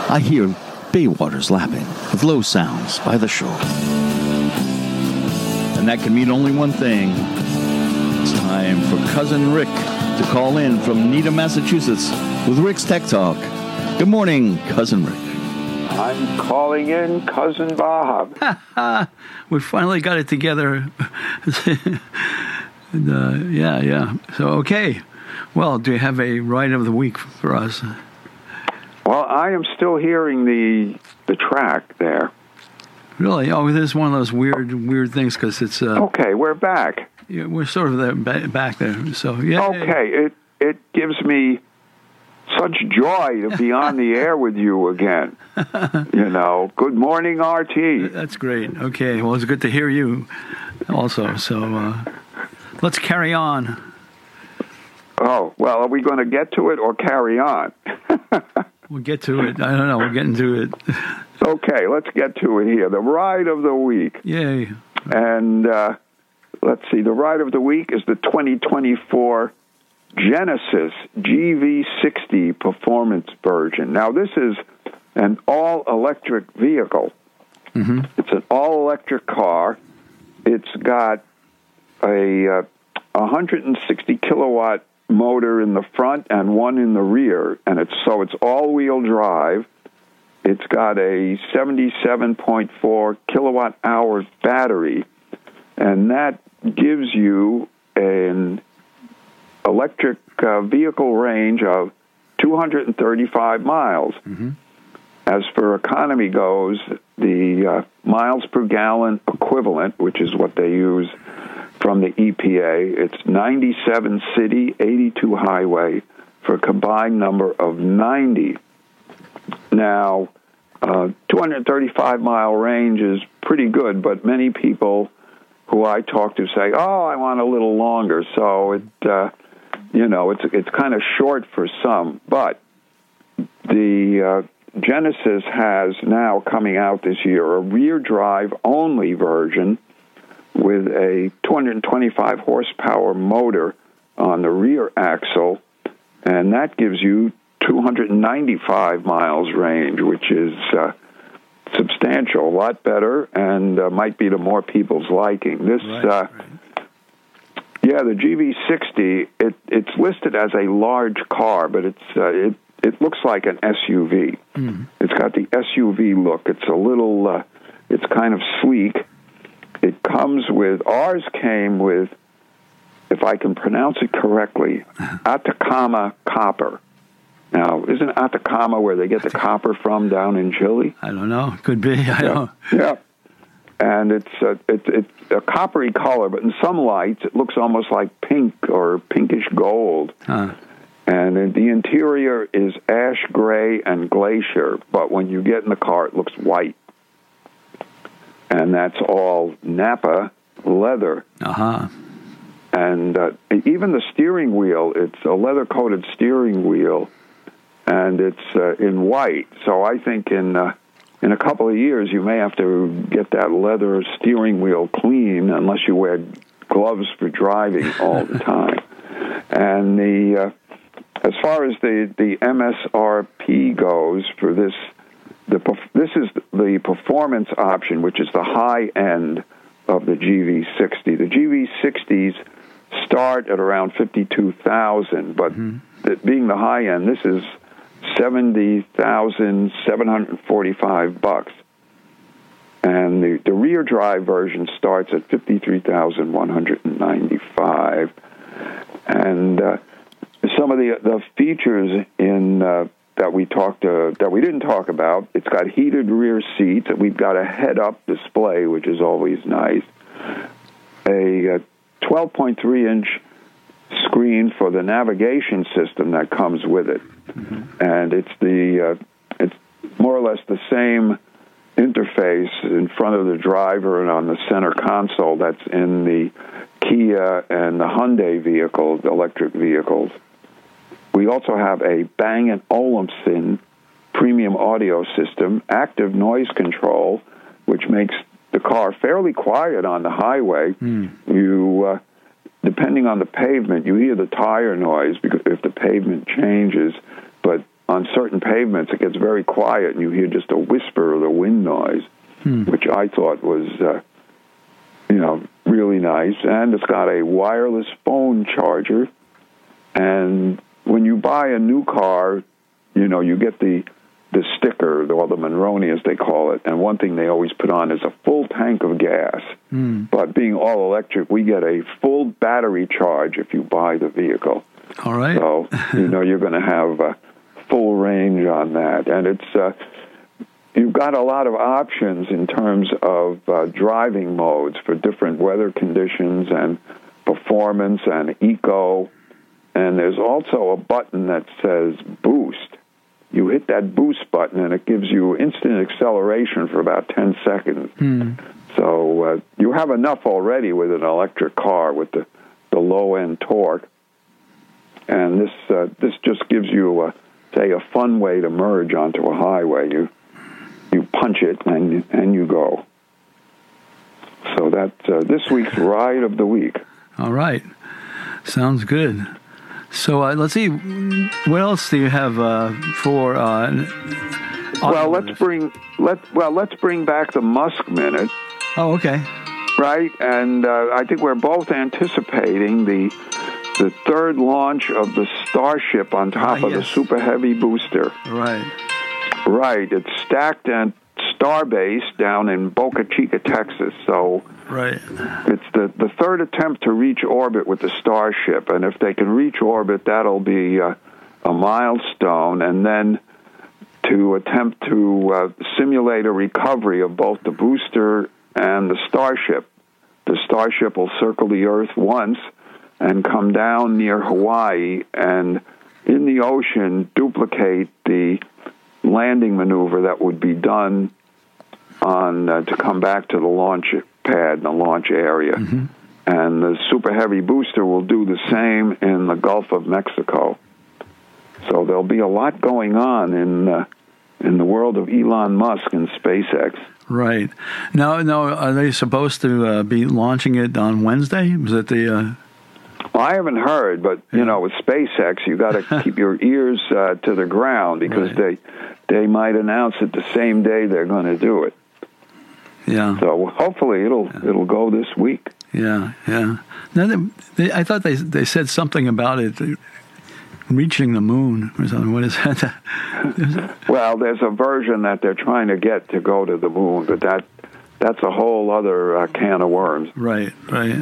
I hear bay waters lapping with low sounds by the shore. And that can mean only one thing. It's time for Cousin Rick to call in from Needham, Massachusetts with Rick's Tech Talk. Good morning, Cousin Rick. I'm calling in Cousin Bob. We finally got it together. And, yeah. So, okay. Well, do you have a ride of the week for us? Well, I am still hearing the track there. Really? Oh, this is one of those weird things because it's... okay, we're back. Yeah, we're sort of there, back there. So, yeah. Okay, it gives me such joy to be on the air with you again. Good morning, RT. That's great. Okay, well, it's good to hear you also. So let's carry on. Oh, well, are we going to get to it or carry on? We'll get to it. I don't know. We're getting to it. Okay, let's get to it here. The ride of the week. Yay. And let's see, the ride of the week is the 2024 Genesis GV60 performance version. Now, this is an all-electric vehicle. Mm-hmm. It's an all-electric car. It's got a 160-kilowatt motor in the front and one in the rear, and it's all-wheel drive. It's got a 77.4 kilowatt-hour battery, and that gives you an electric vehicle range of 235 miles. Mm-hmm. As for economy goes, the miles per gallon equivalent, which is what they use from the EPA, it's 97 city, 82 highway, for a combined number of 90. Now, 235-mile range is pretty good, but many people who I talk to say, "Oh, I want a little longer." So it's kind of short for some. But the Genesis has now coming out this year a rear drive only version with a 225 horsepower motor on the rear axle, and that gives you 295 miles range, which is substantial, a lot better, and might be to more people's liking. This, right. The GV60, it's listed as a large car, but it looks like an SUV. Mm. It's got the SUV look. It's a little, it's kind of sleek. Ours came with, if I can pronounce it correctly, Atacama copper. Now, isn't Atacama where they get the copper from down in Chile? I don't know. Could be. I don't. Yeah. And it's a coppery color, but in some lights it looks almost like pink or pinkish gold. Huh. And the interior is ash gray and glacier, but when you get in the car, it looks white. And that's all Napa leather. Uh-huh. And even the steering wheel, it's a leather-coated steering wheel, and it's in white. So I think in a couple of years, you may have to get that leather steering wheel clean, unless you wear gloves for driving all the time. And as far as the MSRP goes for this, this is the performance option, which is the high end of the GV60. The GV60s start at around $52,000, but being the high end, this is $70,745, and the rear drive version starts at $53,195. And some of the features in that we didn't talk about. It's got heated rear seats. We've got a head-up display, which is always nice. A 12.3-inch screen for the navigation system that comes with it, and it's more or less the same interface in front of the driver and on the center console that's in the Kia and the Hyundai vehicles, the electric vehicles. We also have a Bang & Olufsen premium audio system, active noise control, which makes the car fairly quiet on the highway. You, depending on the pavement, you hear the tire noise because if the pavement changes, but on certain pavements, it gets very quiet, and you hear just a whisper of the wind noise, which I thought was, really nice. And it's got a wireless phone charger. And when you buy a new car, you get the sticker, or the Monroney as they call it, and one thing they always put on is a full tank of gas. But being all electric, we get a full battery charge if you buy the vehicle. All right. So, you're going to have full range on that. And it's you've got a lot of options in terms of driving modes for different weather conditions and performance and eco. And there's also a button that says boost. You hit that boost button, and it gives you instant acceleration for about 10 seconds. So you have enough already with an electric car with the low-end torque. And this just gives you, a fun way to merge onto a highway. You punch it, and you go. So that's this week's Ride of the Week. All right. Sounds good. So let's see, what else do you have for? Well, let's bring back the Musk Minute. Oh, okay. Right, and I think we're both anticipating the third launch of the Starship on top of the Super Heavy booster. Right. Right. It's stacked at Starbase down in Boca Chica, Texas. So right. It's the third attempt to reach orbit with the Starship, and if they can reach orbit, that'll be a milestone. And then to attempt to simulate a recovery of both the booster and the Starship. The Starship will circle the Earth once and come down near Hawaii, and in the ocean duplicate the landing maneuver that would be done on to come back to the launch pad, the launch area. And the Super Heavy booster will do the same in the Gulf of Mexico. So there'll be a lot going on in the world of Elon Musk and SpaceX. Right. Now, are they supposed to be launching it on Wednesday? Was it the... Well, I haven't heard, but, with SpaceX, you got to keep your ears to the ground because they might announce it the same day they're going to do it. Yeah. So hopefully it'll go this week. Yeah. Now I thought they said something about it reaching the moon or something. What is that? Well, there's a version that they're trying to get to go to the moon, but that's a whole other can of worms. Right.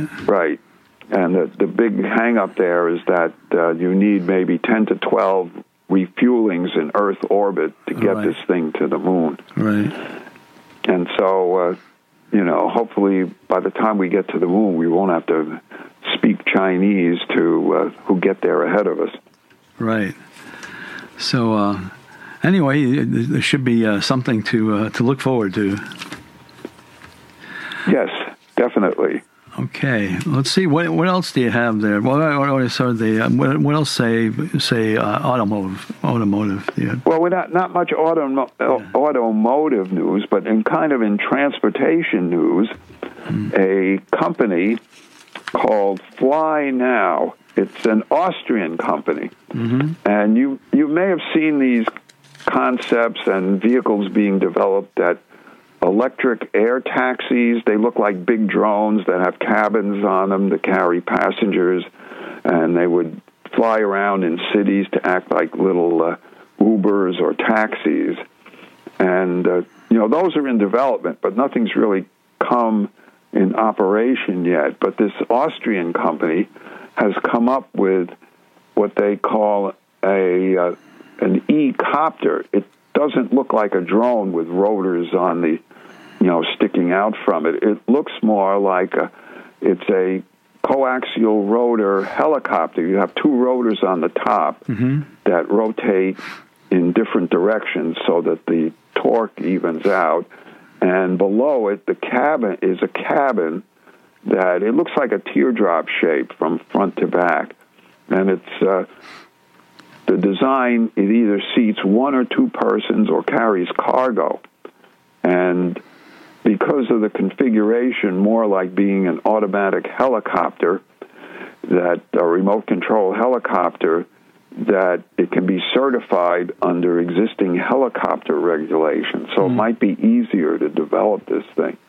And the big hang-up there is that you need maybe 10 to 12 refuelings in Earth orbit to get this thing to the moon. Right. And so, hopefully by the time we get to the moon, we won't have to speak Chinese to who get there ahead of us. Right. So, anyway, there should be something to look forward to. Yes, definitely. Okay, let's see. What else do you have there? What else say automotive? Yeah. Well, we're not much automotive news, but in transportation news, a company called Fly Now. It's an Austrian company, and you may have seen these concepts and vehicles being developed at electric air taxis. They look like big drones that have cabins on them to carry passengers, and they would fly around in cities to act like little Ubers or taxis. And, those are in development, but nothing's really come in operation yet. But this Austrian company has come up with what they call an e-copter. It doesn't look like a drone with rotors on the, sticking out from it. It looks more like it's a coaxial rotor helicopter. You have two rotors on the top that rotate in different directions so that the torque evens out. And below it, the cabin is a cabin that it looks like a teardrop shape from front to back. And it's the design, it either seats one or two persons or carries cargo. And because of the configuration, more like being an automatic helicopter, that a remote control helicopter, that it can be certified under existing helicopter regulations, so it might be easier to develop this thing.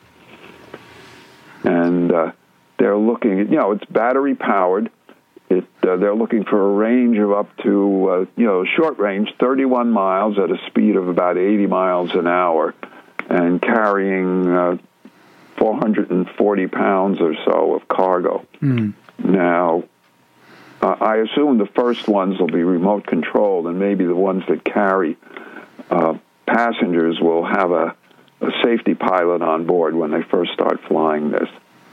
And they're looking at, it's battery powered. They're looking for a range of up to, short range, 31 miles at a speed of about 80 miles an hour, and carrying 440 pounds or so of cargo. Now, I assume the first ones will be remote controlled, and maybe the ones that carry passengers will have a safety pilot on board when they first start flying this.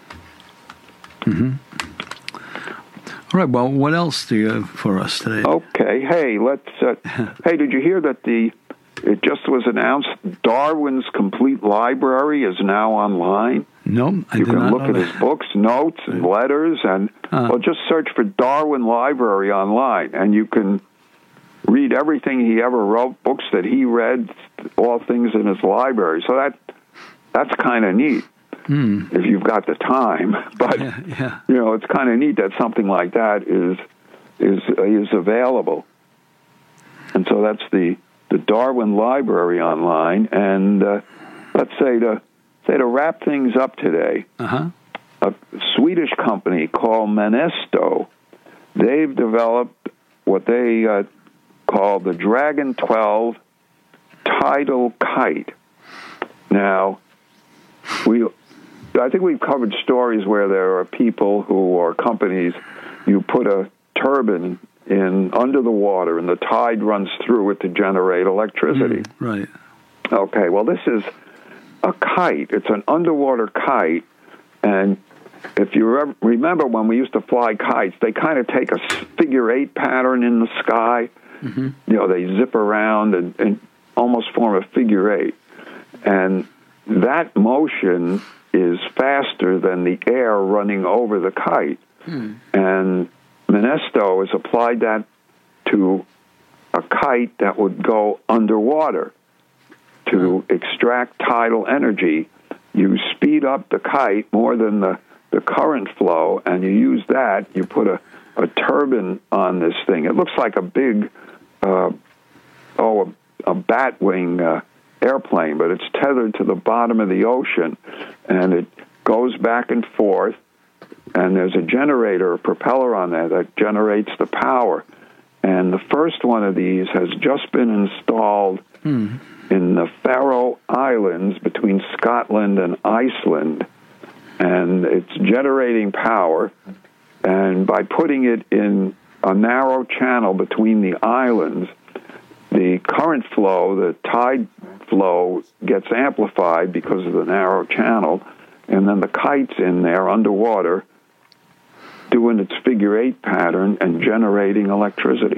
All right. Well, what else do you have for us today? Okay. Hey, let's. Hey, did you hear that it just was announced Darwin's complete library is now online? No, I you did can not look know at that. his books, notes, and letters, and just search for Darwin Library online, and you can read everything he ever wrote, books that he read, all things in his library. So that's kind of neat if you've got the time. But it's kind of neat that something like that is available. And so that's the Darwin Library online. And let's say to wrap things up today, a Swedish company called Menesto, they've developed what they call the Dragon 12 tidal kite. Now, I think we've covered stories where there are people or companies, you put a turbine in under the water and the tide runs through it to generate electricity. Right. Okay, well, this is a kite. It's an underwater kite, and if you remember when we used to fly kites, they kind of take a figure-8 pattern in the sky. They zip around and almost form a figure-8. And that motion is faster than the air running over the kite. And Menesto has applied that to a kite that would go underwater to extract tidal energy. You speed up the kite more than the current flow, and you use that. You put a turbine on this thing. It looks like a big, a batwing airplane, but it's tethered to the bottom of the ocean, and it goes back and forth, and there's a generator, a propeller on there that generates the power. And the first one of these has just been installed in the Faroe Islands between Scotland and Iceland, and it's generating power. And by putting it in a narrow channel between the islands, the current flow, the tide flow, gets amplified because of the narrow channel, and then the kite's in there underwater doing its figure-8 pattern and generating electricity.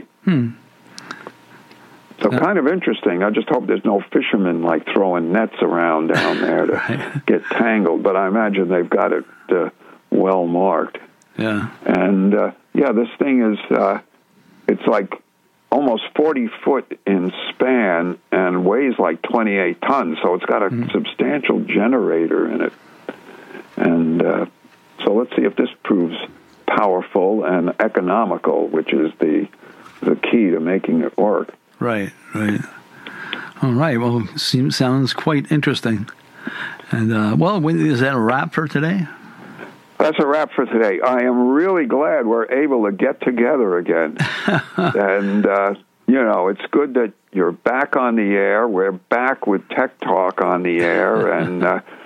So kind of interesting. I just hope there's no fishermen throwing nets around down there to get tangled, but I imagine they've got it well marked. Yeah. And this thing is it's like almost 40 foot in span and weighs like 28 tons, so it's got a substantial generator in it. And so let's see if this proves powerful and economical, which is the key to making it work. Right. All right. Well, sounds quite interesting. And, is that a wrap for today? That's a wrap for today. I am really glad we're able to get together again. And, it's good that you're back on the air. We're back with Tech Talk on the air. And,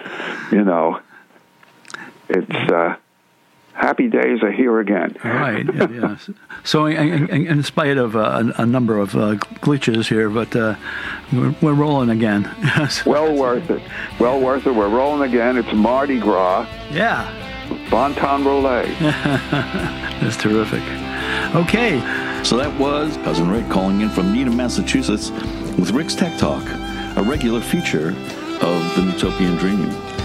it's happy days are here again. All right. Yeah. So, in spite of a number of glitches here, but we're rolling again. Well worth it. We're rolling again. It's Mardi Gras. Yeah. Bon Ton Relay. That's terrific. Okay. So that was Cousin Rick calling in from Needham, Massachusetts with Rick's Tech Talk, a regular feature of the Newtopian Dream.